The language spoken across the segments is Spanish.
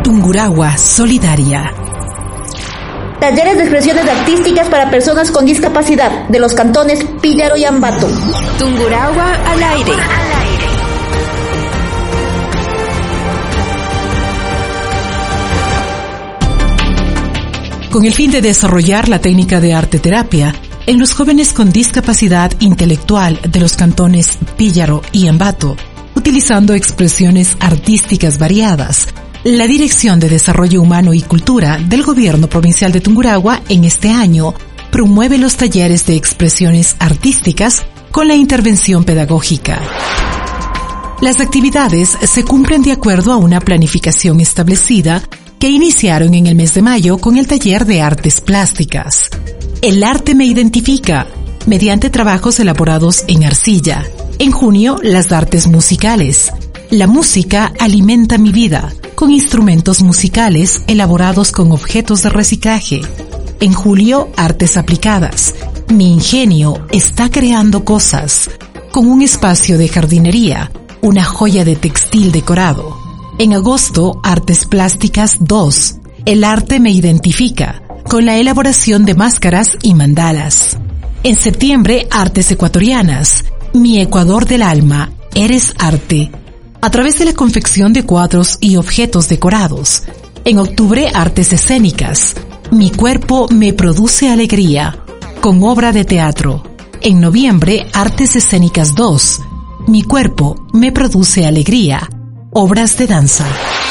Tungurahua Solidaria. Talleres de expresiones artísticas para personas con discapacidad de los cantones Píllaro y Ambato. Tungurahua al aire. Con el fin de desarrollar la técnica de arteterapia en los jóvenes con discapacidad intelectual de los cantones Píllaro y Ambato, utilizando expresiones artísticas variadas, la Dirección de Desarrollo Humano y Cultura del Gobierno Provincial de Tungurahua en este año promueve los talleres de expresiones artísticas con la intervención pedagógica. Las actividades se cumplen de acuerdo a una planificación establecida que iniciaron en el mes de mayo con el taller de artes plásticas. El arte me identifica, mediante trabajos elaborados en arcilla. En junio, las artes musicales. La música alimenta mi vida, con instrumentos musicales elaborados con objetos de reciclaje. En julio, artes aplicadas. Mi ingenio está creando cosas, con un espacio de jardinería, una joya de textil decorado. En agosto, Artes Plásticas 2. El arte me identifica, con la elaboración de máscaras y mandalas. En septiembre, Artes Ecuatorianas. Mi Ecuador del alma, eres arte, a través de la confección de cuadros y objetos decorados. En octubre, Artes Escénicas. Mi cuerpo me produce alegría, con obra de teatro. En noviembre, Artes Escénicas 2. Mi cuerpo me produce alegría, obras de danza.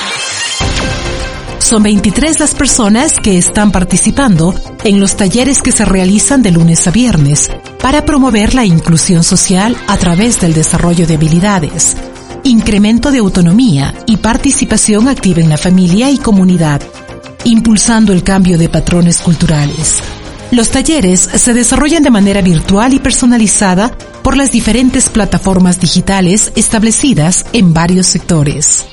Son 23 las personas que están participando en los talleres que se realizan de lunes a viernes para promover la inclusión social a través del desarrollo de habilidades, incremento de autonomía y participación activa en la familia y comunidad, impulsando el cambio de patrones culturales. Los talleres se desarrollan de manera virtual y personalizada por las diferentes plataformas digitales establecidas en varios sectores.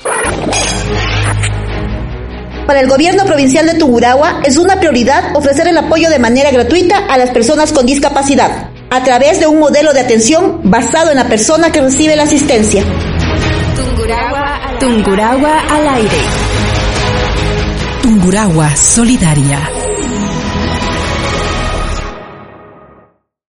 Para el Gobierno Provincial de Tungurahua es una prioridad ofrecer el apoyo de manera gratuita a las personas con discapacidad, a través de un modelo de atención basado en la persona que recibe la asistencia. Tungurahua al aire. Tungurahua Solidaria.